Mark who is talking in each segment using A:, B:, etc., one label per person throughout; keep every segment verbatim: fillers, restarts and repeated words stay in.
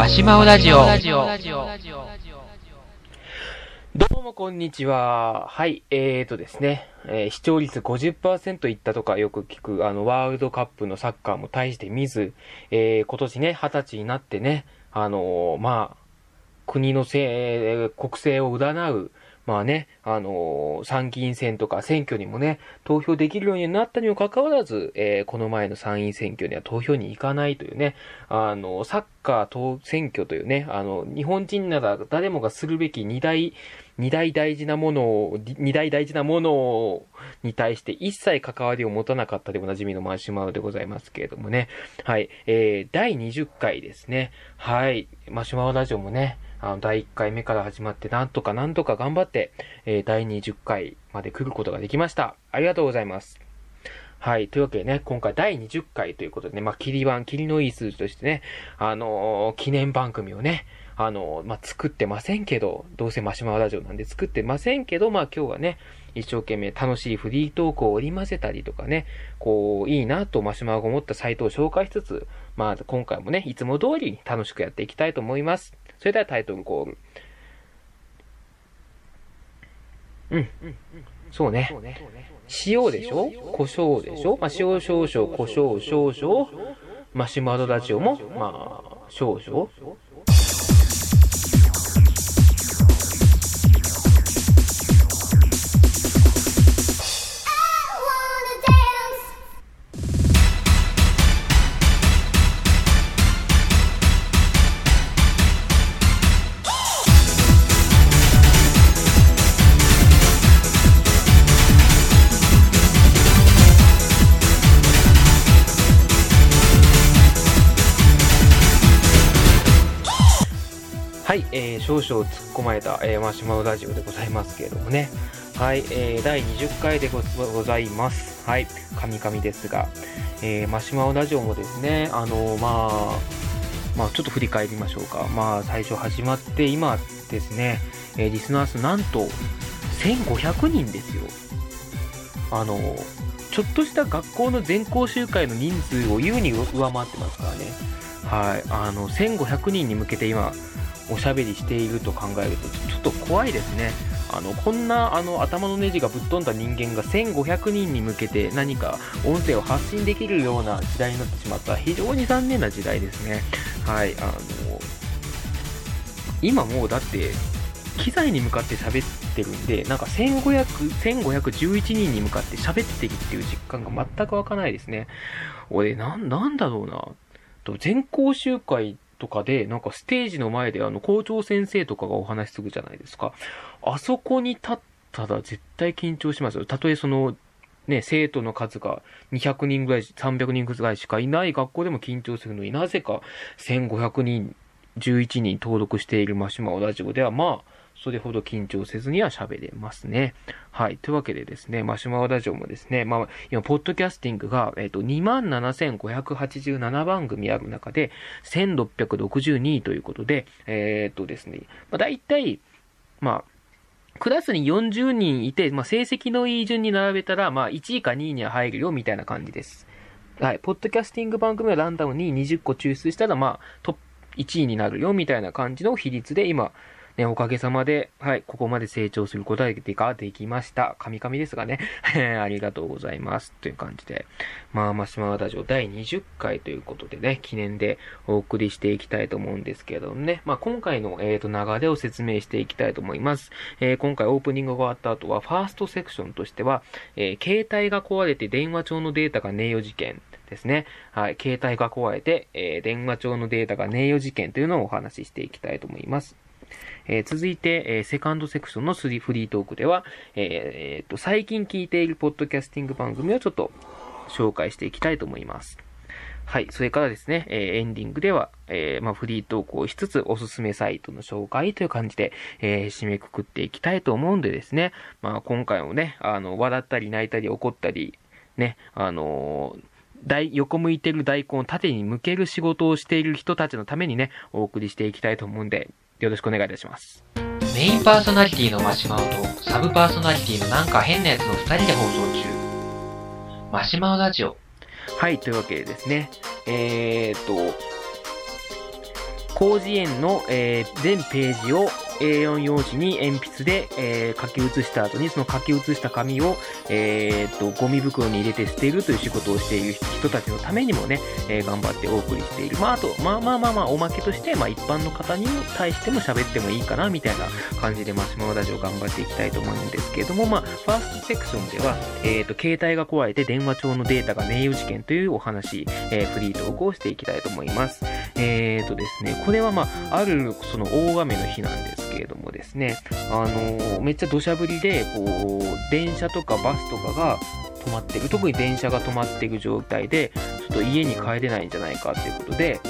A: マシュマオラジオ。
B: どうもこんにちは。はい、えーとですね、えー、視聴率 ごじゅっパーセント いったとかよく聞く、あの、ワールドカップのサッカーも大して見ず、えー、今年ね、はたちになってね、あのー、まあ、国のせい、国政を占う、まあね、あのー、参議院選とか選挙にもね、投票できるようになったにもかかわらず、えー、この前の参院選挙には投票に行かないというね、あの、サッカーと選挙というね、あの、日本人なら誰もがするべき二大、二大大事なものを、二大大事なものに対して一切関わりを持たなかったでおなじみのマシュマロでございますけれどもね。はい、えー、だいにじゅっかいですね。はい、マシュマロラジオもね、あの、だいいっかいめから始まって、なんとかなんとか頑張って、えー、だいにじゅっかいまで来ることができました。ありがとうございます。はい。というわけでね、今回だいにじゅっかいということでね、まあ、切り番、切りのいい数字としてね、あのー、記念番組をね、あのー、まあ、作ってませんけど、どうせマシュマロラジオなんで作ってませんけど、まあ、今日はね、一生懸命楽しいフリートークを織り交ぜたりとかね、こう、いいなとマシュマロが思ったサイトを紹介しつつ、まあ、今回もね、いつも通りに楽しくやっていきたいと思います。それではタイトルコール。うん。そうね。塩でしょ？胡椒でしょ？まあ、塩少々、胡椒少々、マシュマロラジオも、まあ、少々。はい、えー、少々突っ込まれた、えー、マシュマロラジオでございますけれどもね。はい、えー、だいにじゅっかいで ご, ございます。はい、神々ですが、えー、マシュマロラジオもですね、あのー、まあ、まあ、ちょっと振り返りましょうか。まあ、最初始まって今ですね、えー、リスナー数なんとせんごひゃくにんですよ。あのー、ちょっとした学校の全校集会の人数を優に上回ってますからね。はい、あの、せんごひゃくにんに向けて今、おしゃべりしていると考えるとちょっと怖いですね。あのこんなあの頭のネジがぶっ飛んだ人間がせんごひゃくにんに向けて何か音声を発信できるような時代になってしまった非常に残念な時代ですね。はい、あの今もうだって機材に向かって喋ってるんで、なんかせんごひゃく、せんごひゃくじゅういちにんに向かって喋ってるっていう実感が全く湧かないですね。俺な、なんだろうな。全校集会とかで、なんかステージの前であの校長先生とかがお話しするじゃないですか。あそこに立ったら絶対緊張しますよ。たとえその、ね、生徒の数がにひゃくにんぐらい、さんびゃくにんぐらいしかいない学校でも緊張するのになぜかせんごひゃくにん、じゅういちにん登録しているマシュマロラジオではまあ、それほど緊張せずには喋れますね。はい。というわけでですね、マシュマロラジオもですね、まあ、今、ポッドキャスティングが、えっと、にまんななせんごひゃくはちじゅうななばんぐみある中で、せんろっぴゃくろくじゅうにいということで、えー、っとですね、まあ、大体、まあ、クラスによんじゅうにんいて、まあ、成績のいい順に並べたら、まあ、いちいかにいには入るよ、みたいな感じです。はい。ポッドキャスティング番組はランダムににじゅっこ抽出したら、まあ、トップいちいになるよ、みたいな感じの比率で、今、ね、おかげさまで、はい、ここまで成長することができました。神々ですがね。ありがとうございます。という感じで。まあ、マシュマロラジオだいにじゅっかいということでね、記念でお送りしていきたいと思うんですけれどもね。まあ、今回の、えーと、流れを説明していきたいと思います。えー、今回オープニングが終わった後は、ファーストセクションとしては、えー、携帯が壊れて電話帳のデータが名誉事件ですね。はい、携帯が壊れて、えー、電話帳のデータが名誉事件というのをお話ししていきたいと思います。えー、続いて、えー、セカンドセクションのスリフリートークでは、えーえー、と最近聞いているポッドキャスティング番組をちょっと紹介していきたいと思います。はい。それからですね、えー、エンディングでは、えー、まあ、フリートークをしつつ、おすすめサイトの紹介という感じで、えー、締めくくっていきたいと思うんでですね、まあ、今回もね、あの、笑ったり泣いたり怒ったり、ね、あのー、大横向いてる大根を縦に向ける仕事をしている人たちのためにね、お送りしていきたいと思うんで、よろしくお願いいたします。
A: メインパーソナリティのマシュマロとサブパーソナリティのなんか変なやつのふたりで放送中。マシュマロラジオ。
B: はい、というわけでですね、えーっと、 広辞苑の、えー、全ページを エーよん 用紙に鉛筆で、えー、書き写した後に、その書き写した紙を、えー、っと、ゴミ袋に入れて捨てるという仕事をしている人たちのためにもね、えー、頑張ってお送りしている。まあ、あと、まあまあまあまあ、おまけとして、まあ一般の方に対しても喋ってもいいかな、みたいな感じで、マシュマロラジオ頑張っていきたいと思うんですけれども、まあ、ファーストセクションでは、えー、っと、携帯が壊れて電話帳のデータが名誉事件というお話、えー、フリートークをしていきたいと思います。えー、っとですね、これはまあ、ある、その大雨の日なんですけれどもですね、あのー、めっちゃ土砂降りで、こう、電車とかバスとかが止まってる、特に電車が止まっている状態で、ちょっと家に帰れないんじゃないかっていうことで、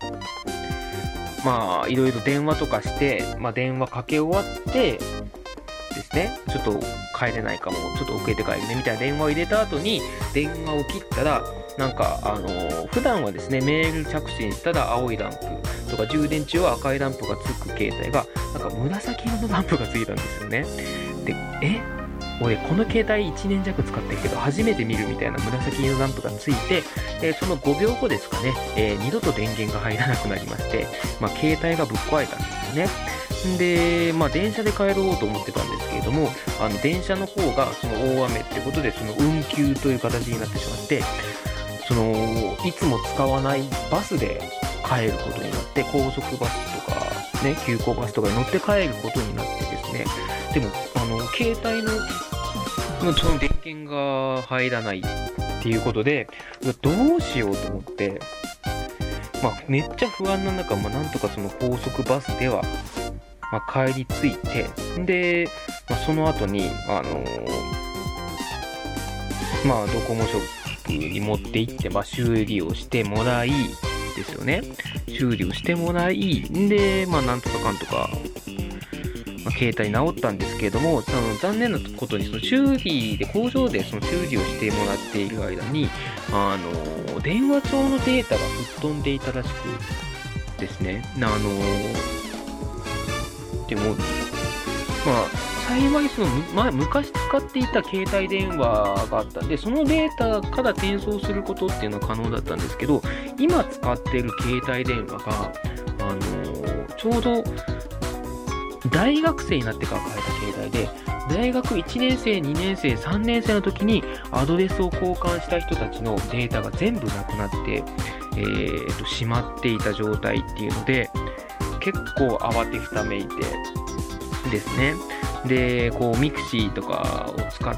B: まあ、いろいろ電話とかして、まあ、電話かけ終わって、ですね、ちょっと帰れないかも、ちょっと遅れて帰るね、みたいな電話を入れた後に、電話を切ったら、なんか、あのー、普段はですね、メール着信したら青いランプとか、充電中は赤いランプがつく携帯が、なんか紫色のランプがついたんですよね。で、え俺、この携帯いちねん弱使ってるけど、初めて見るみたいな紫色のランプがついて、えー、そのごびょうごですかね、えー、二度と電源が入らなくなりまして、まあ、携帯がぶっ壊れたんですよね。で、まあ、電車で帰ろうと思ってたんですけれども、あの、電車の方が、その大雨ってことで、その運休という形になってしまって、その、いつも使わないバスで帰ることになって、高速バスとか、ね、急行バスとかに乗って帰ることになってですね、でも、あの、携帯の、その電源が入らないっていうことで、どうしようと思って、まあ、めっちゃ不安な中、まあ、なんとかその高速バスでは、まあ、帰り着いて、で、まあ、その後に、あのー、まあ、ドコモショップに持って行って、まあ、修理をしてもらい、ですよね。修理をしてもらい、で、まあ、なんとかかんとか、まあ、携帯直ったんですけれども、その残念なことに、その修理で、工場でその修理をしてもらっている間に、あのー、電話帳のデータが吹っ飛んでいたらしくですね、あのー、でも、まあ、幸いその、まあ、昔使っていた携帯電話があったんで、そのデータから転送することっていうのは可能だったんですけど、今使っている携帯電話が、あのー、ちょうど、大学生になってから変えた携帯で、大学いちねん生、にねん生、さんねん生の時にアドレスを交換した人たちのデータが全部なくなって、えーと、しまっていた状態っていうので、結構慌てふためいてですね。で、こう、ミクシーとかを使って、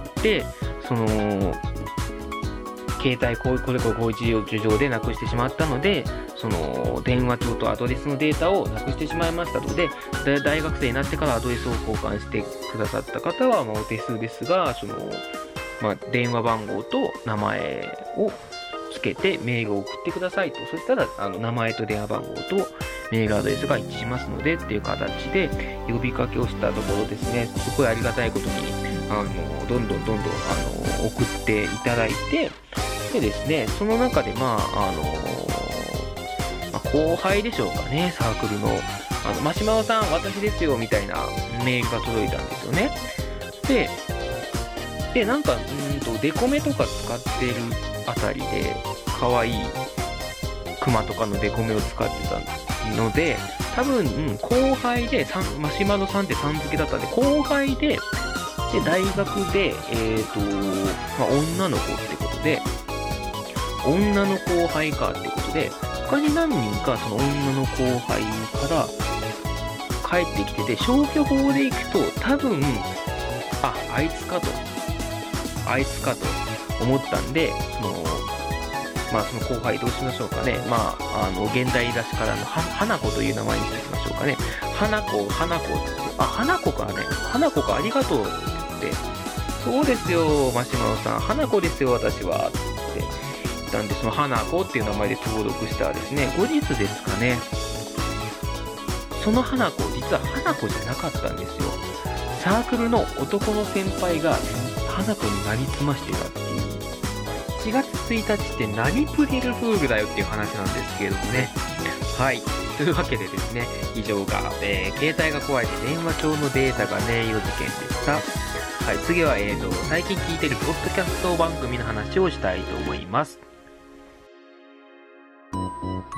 B: その、携帯こうこれこれこういう事情でなくしてしまったので、その電話帳とアドレスのデータをなくしてしまいましたので、大学生になってからアドレスを交換してくださった方は、まあ、お手数ですが、その、まあ、電話番号と名前をつけてメールを送ってくださいと。そしたら、あの、名前と電話番号とメールアドレスが一致しますのでっていう形で呼びかけをしたところですね、すごいありがたいことに、あの、どんどんどんどん、あの、送っていただいて、でですね、その中で、まあ、あの、まあ、後輩でしょうかね、サークルの、あの、マシマオさん、私ですよ、みたいなメールが届いたんですよね。で、で、なんか、うんと、デコメとか使ってるあたりで、可愛いクマとかのデコメを使ってたので、多分、うん、後輩で、マシマロさんってさん付けだったんで、後輩で、で、大学で、えっと、まあ、女の子ってことで、女の後輩かってことで、他に何人かその女の後輩から帰ってきてて、消去法でいくと多分、あ、あいつかと、あいつかと思ったんで、その、まあその後輩どうしましょうかね。まあ、あの、現代らしからのは、花子という名前にしておきましょうかね。花子、花子って、あ、花子かね。花子かありがとうって言って、そうですよ、マシマロさん。花子ですよ、私は。って言ったんで、その花子っていう名前で登録したらですね、後日ですかね。その花子、実は花子じゃなかったんですよ。サークルの男の先輩が花子になりすましてたっていう。しがつついたちって何プリルフールだよっていう話なんですけれどもね。はい。というわけでですね、以上が、えー、携帯が壊れて電話帳のデータが名誉事件でした。はい、次は、えーと、最近聞いてるポッドキャスト番組の話をしたいと思います。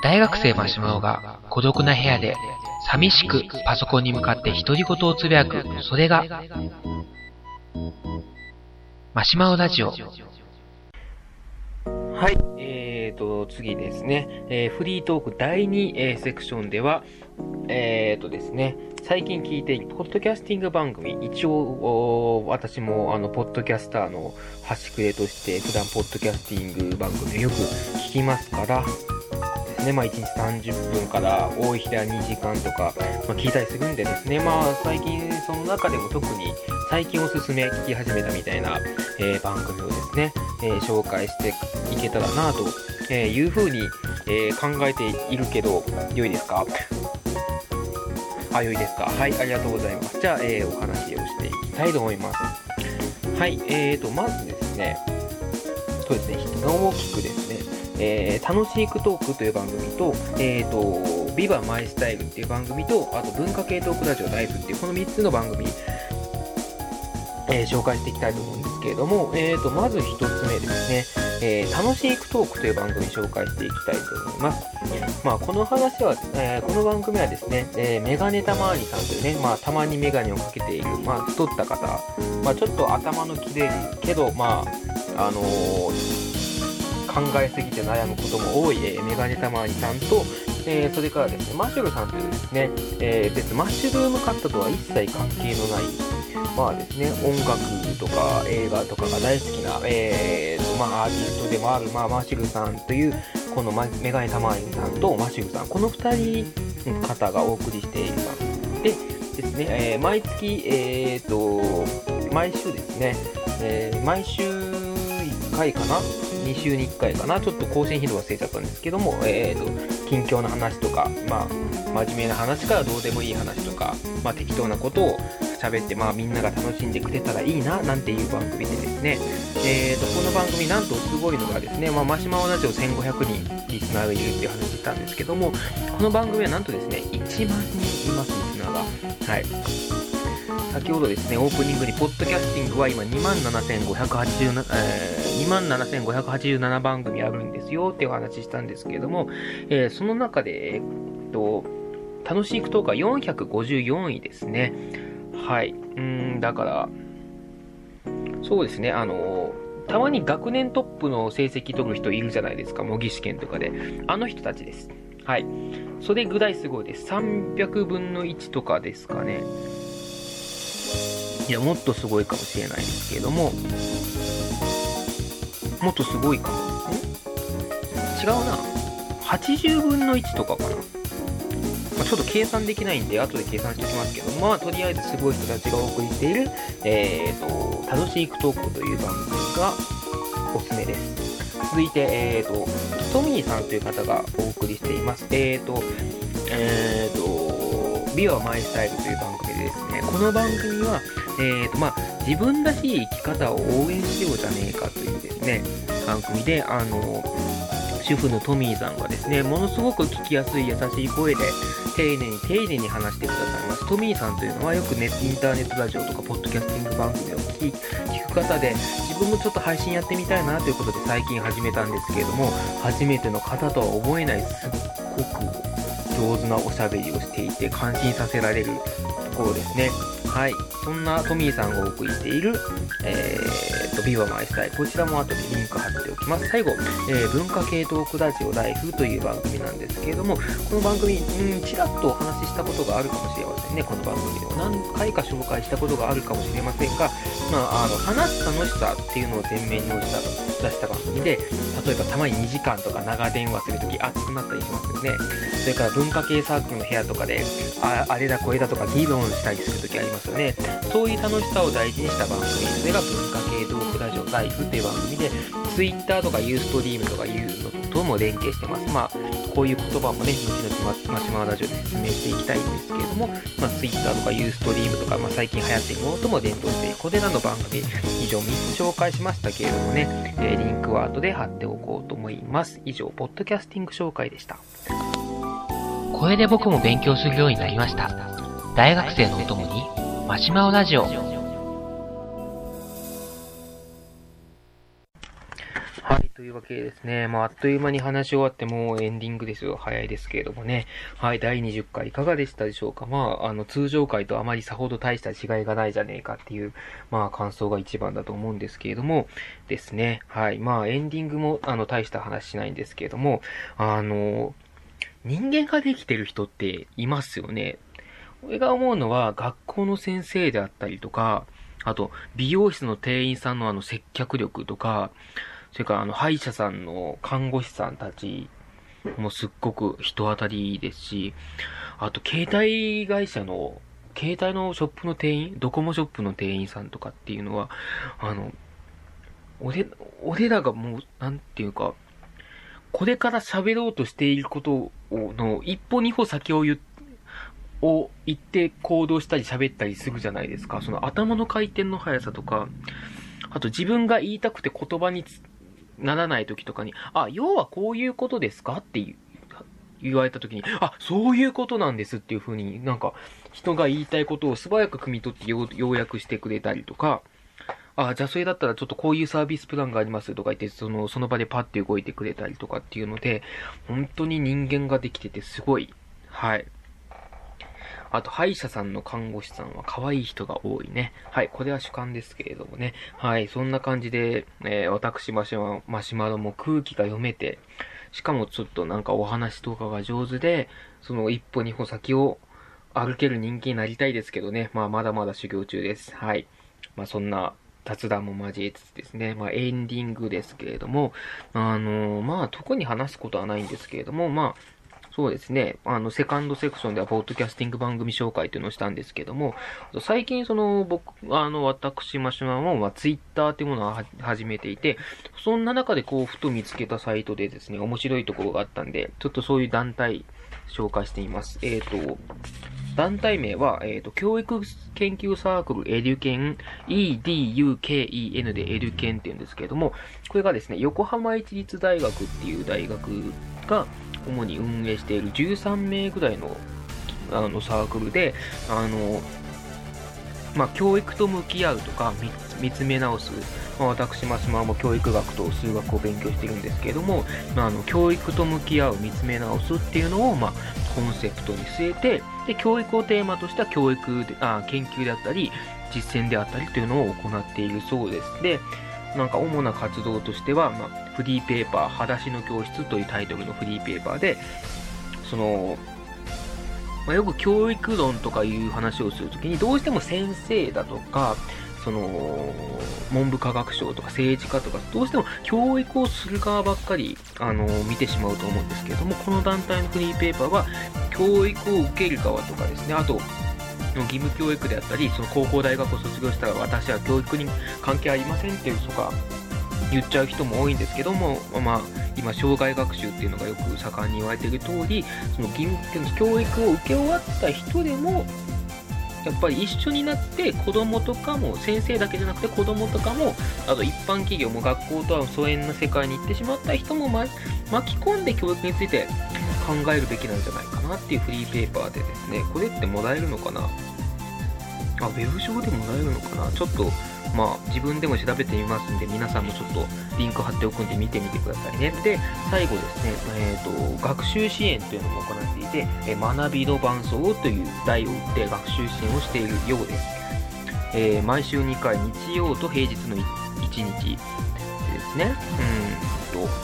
A: 大学生マシュマロが孤独な部屋で寂しくパソコンに向かって独り言をつぶやく、それがマシュマロラジオ。
B: はい、えーと、次ですね、えー、フリートークだいに、えー、セクションでは、えーとですね、最近聞いているポッドキャスティング番組、一応、私もあの、ポッドキャスターの端くれとして、普段ポッドキャスティング番組をよく聞きますから、ですね、まあいちにちさんじゅっぷんから多い日ではにじかんとか、まあ、聞いたりするんでですね、まあ最近その中でも特に最近おすすめ聞き始めたみたいな、えー、番組をですね、えー、紹介していけたらなと、えー、いうふうに、えー、考えているけど、良いですか？あ、良いですか？はい、ありがとうございます。じゃあ、えー、お話をしていきたいと思います。はい、えーと、まずですね、そうですね、大きくですね、えー、楽しいクトークという番組と、えーと、ビバマイスタイルっていう番組と、あと文化系トークラジオライフっていうこのみっつの番組、えー、紹介していきたいと思うんですけれども、えーと、まずひとつめですね、えー、楽しいクトークという番組紹介していきたいと思います。まあ、この話は、えー、この番組はですね、えー、メガネたまわりさんというね、まあ、たまにメガネをかけている、まあ、太った方、まあ、ちょっと頭の切れるけど、まあ、あのー、考えすぎて悩むことも多い、えー、メガネたまわりさんと、えー、それからですね、マッシュルさんというですね、えー、別にマッシュルームカットとは一切関係のない、まあですね、音楽とか映画とかが大好きな、えーと、まあアーティストでもある、まあマッシュルさんという、このメガネたまわりさんとマッシュルさん、この二人の方がお送りしている番組でですね、えー、毎月、えーと、毎週ですね、えー、毎週いっかいかなにしゅうにいっかいかな、ちょっと更新頻度忘れちゃったんですけども、えーと、近況の話とか、まあ、真面目な話からどうでもいい話とか、まあ、適当なことを喋って、まあ、みんなが楽しんでくれたらいいな、なんていう番組でですね、えーと、この番組なんとすごいのがですね、まあ、マシュマロラジオせんごひゃくにんリスナーがいるっていう話したんですけども、この番組はなんとですね、いちまんにんいます、リスナーが。はい。先ほどですね、オープニングに、ポッドキャスティングは今にまんななせんごひゃくはちじゅうなな、えー、にまんななせんごひゃくはちじゅうななばんぐみあるんですよっていう話したんですけれども、えー、その中で、えっと、楽しいクトークはよんひゃくごじゅうよんいですね。はい。うーん、だから、そうですね、あの、たまに学年トップの成績取る人いるじゃないですか、模擬試験とかで。あの人たちです。はい。それぐらいすごいです。さんびゃくぶんのいちとかですかね。いや、もっとすごいかもしれないですけれども、もっとすごいかも。ん違うな。はちじゅうぶんのいちとかかな。まあ、ちょっと計算できないんで、後で計算しておきますけど、まあ、とりあえずすごい人たちがお送りしている、えーと、楽しいクトークという番組がおすすめです。続いて、えーと、トミーさんという方がお送りしています。えーと、えーと、ビワマイスタイルという番組でですね、この番組は、えーと、まあ、自分らしい生き方を応援しようじゃねえかというですね、番組で、あの、主婦のトミーさんがですね、ものすごく聞きやすい優しい声で、丁寧に丁寧に話してくださいます。トミーさんというのはよくネットインターネットラジオとかポッドキャスティング番組を聞き聞く方で、自分もちょっと配信やってみたいなということで最近始めたんですけれども、初めての方とは思えないすっごく上手なおしゃべりをしていて感心させられるところですね。はい。そんなトミーさんがお送りしている、えーと、ビバマイスタイル。こちらも後でリンク貼っておきます。最後、えー、文化系トークラジオライフという番組なんですけれども、この番組、うん、ちらっとお話ししたことがあるかもしれませんね。この番組でも何回か紹介したことがあるかもしれませんが、まあ、あの、話す楽しさっていうのを前面に押し出した番組で、例えばたまににじかんとか長電話するとき熱くなったりしますよね。それから文化系サークルの部屋とかで、あ, あれだこれだとか議論したりするときありますよね。そういう楽しさを大事にした番組、それが文化系トークラジオライフっていう番組で、Twitter とかユーストリームとかいうのとも連携してます。まあ、こういう言葉もね、後々マシュマロラジオで説明していきたいんですけれども、まあ、Twitter とかユーストリームとか、まあ、最近流行っているものとも連動しているこれらの番組、以上みっつ紹介しましたけれどもね、えー、リンクは後で貼っておこうと思います。以上、ポッドキャスティング紹介でした。
A: これで僕も勉強するようになりました。大学生のお供にマシュマロラジオ。
B: はい、 というわけでですね、まあ、あっという間に話し終わってもうエンディングですよ。早いですけれどもね。はい、だいにじゅっかいいかがでしたでしょうか。まあ、あの、通常回とあまりさほど大した違いがないじゃねえかっていう、まあ、感想が一番だと思うんですけれども、ですね。はい、まあ、エンディングも、あの、大した話しないんですけれども、あの、人間ができてる人っていますよね。俺が思うのは、学校の先生であったりとか、あと、美容室の店員さんのあの接客力とか、それからあの、歯医者さんの看護師さんたちもすっごく人当たりですし、あと、携帯会社の、携帯のショップの店員、ドコモショップの店員さんとかっていうのは、あの、俺、俺らがもう、なんていうか、これから喋ろうとしていることを、の、一歩二歩先を言って、を言って行動したり喋ったりするじゃないですか。その頭の回転の速さとか、あと自分が言いたくて言葉にならない時とかに、あ、要はこういうことですかって言われた時に、あ、そういうことなんですっていう風になんか人が言いたいことを素早く汲み取って要約してくれたりとか、あ、じゃあそれだったらちょっとこういうサービスプランがありますとか言って、その、その場でパッて動いてくれたりとかっていうので、本当に人間ができててすごい、はい。あと、歯医者さんの看護師さんは可愛い人が多いね。はい、これは主観ですけれどもね。はい、そんな感じで、えー、私マシュマ、マシュマロも空気が読めて、しかもちょっとなんかお話とかが上手で、その一歩二歩先を歩ける人間になりたいですけどね。まあ、まだまだ修行中です。はい。まあ、そんな雑談も交えつつですね。まあ、エンディングですけれども、あのー、まあ、特に話すことはないんですけれども、まあ、そうですね。あの、セカンドセクションでは、ポッドキャスティング番組紹介というのをしたんですけども、最近、その、僕、あの、私、マシュマも、まあ、ツイッターっていうものを始めていて、そんな中で、こう、ふと見つけたサイトでですね、面白いところがあったんで、ちょっとそういう団体、紹介しています。えっと、団体名は、えっと、教育研究サークルエデュケン、イーディーユーケーイーエヌ でエデュケンって言うんですけれども、これがですね、横浜市立大学っていう大学が、主に運営しているじゅうさんめいぐらいのあのサークルで、あの、まあ、教育と向き合うとか、見つめ直す。まあ、私、マスマも教育学と数学を勉強しているんですけれども、まあ、あの、教育と向き合う、見つめ直すっていうのを、まあ、コンセプトに据えて、で、教育をテーマとした教育で、あ、研究であったり、実践であったりというのを行っているそうです。で、なんか主な活動としては、まあ、フリーペーパー、裸足の教室というタイトルのフリーペーパーで、その、まあ、よく教育論とかいう話をするときに、どうしても先生だとか、その、文部科学省とか政治家とか、どうしても教育をする側ばっかり、あの、見てしまうと思うんですけれども、この団体のフリーペーパーは、教育を受ける側とかですね、あと、義務教育であったり、その高校大学を卒業したら私は教育に関係ありませんっていうとか言っちゃう人も多いんですけども、まあ今障害学習っていうのがよく盛んに言われている通り、その義務教育を受け終わった人でもやっぱり一緒になって子供とかも、先生だけじゃなくて子供とかも、あと一般企業も学校とは疎遠な世界に行ってしまった人も、ま、巻き込んで教育について考えるべきなんじゃないかなっていうフリーペーパーでですね、これってもらえるのかなあ、ウェブ上でもらえるのかなちょっと、まあ、自分でも調べてみますんで、皆さんもちょっとリンク貼っておくんで見てみてくださいね。で、最後ですね、えっと、学習支援というのも行っていて、え学びの伴奏という題を打って学習支援をしているようです。えー、毎週にかい、日曜と平日のいちにちですね。うんと、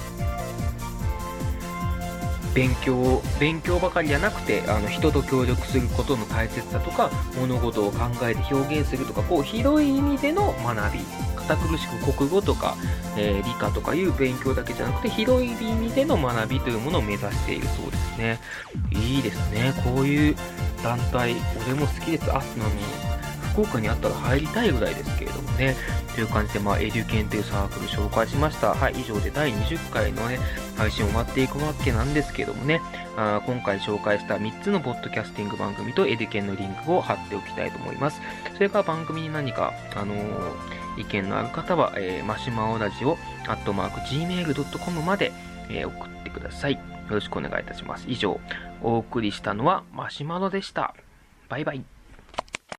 B: 勉強、勉強ばかりじゃなくて、あの、人と協力することの大切さとか、物事を考えて表現するとか、こう、広い意味での学び。堅苦しく国語とか、えー、理科とかいう勉強だけじゃなくて、広い意味での学びというものを目指しているそうですね。いいですね。こういう団体、俺も好きです。あ、あの、福岡にあったら入りたいぐらいですけれどもね。という感じで、まあ、エデュケンというサークル紹介しました。はい、以上でだいにじゅっかいのね、配信終わっていくわけなんですけどもね、あ今回紹介したみっつのポッドキャスティング番組とエデュケンのリンクを貼っておきたいと思います。それから番組に何か、あのー、意見のある方は、えー、マシュマオラジオ、アットマーク、ジーメールドットコム まで、えー、送ってください。よろしくお願いいたします。以上、お送りしたのはマシュマロでした。バイバイ。